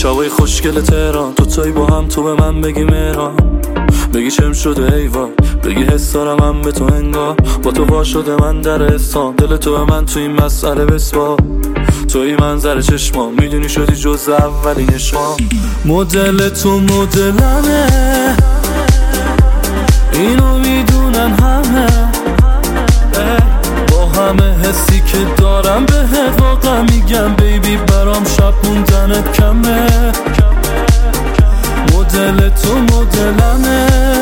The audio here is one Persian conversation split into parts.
شبای خوشگل تهران دوتایی با هم، تو به من بگی مهران، بگی چم شده ایوان، بگی حس دارم من به تو انگار، با تو وا شده من در اسلام، دل تو به من تو این مسئله بسپار، توی منظر چشما میدونی شدی جز اولین عشقام. مدل تو مدلمه، اینو میدونن همه، با همه حسی که دارم بهت واقعا میگم بیبی برام شب موندنت کمه. مدل تو مدلمه،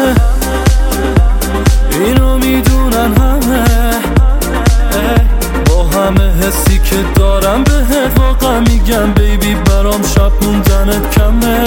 اینو میدونن همه، با همه حسی که دارم بهت واقعا میگم بیبی برام شب موندنت کمه.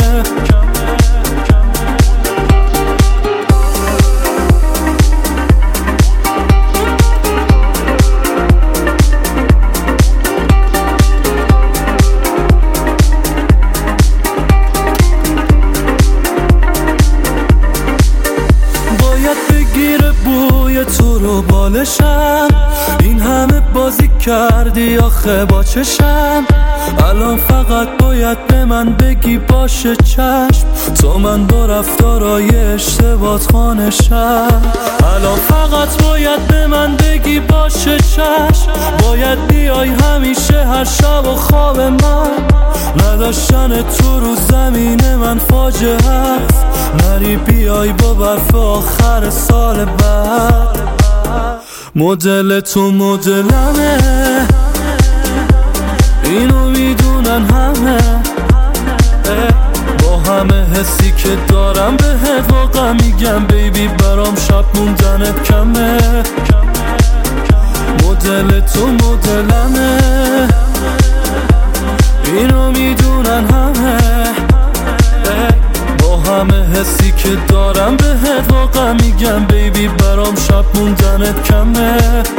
تو رو بالشم، این همه بازی کردی آخه با چشم، الان فقط باید به من بگی باشه چشم، تو من با رفتارای اشتباهات خانشم، الان فقط باید به من بگی باشه چشم، باید بیای همیشه هر شب و خواب من، نداشتن تو رو زمین من فاجعه هست، نری بیای با برف آخر سال بعد. مدل تو مدلمه، اینو میدونن همه، با همه حسی که دارم بهت واقعا میگم بیبی برام شب موندنت کمه. مدل تو مدلمه، اینو میدونن همه، با همه حسی که دارم بهت واقعا میگم بیبی برام شب موندنت کمه.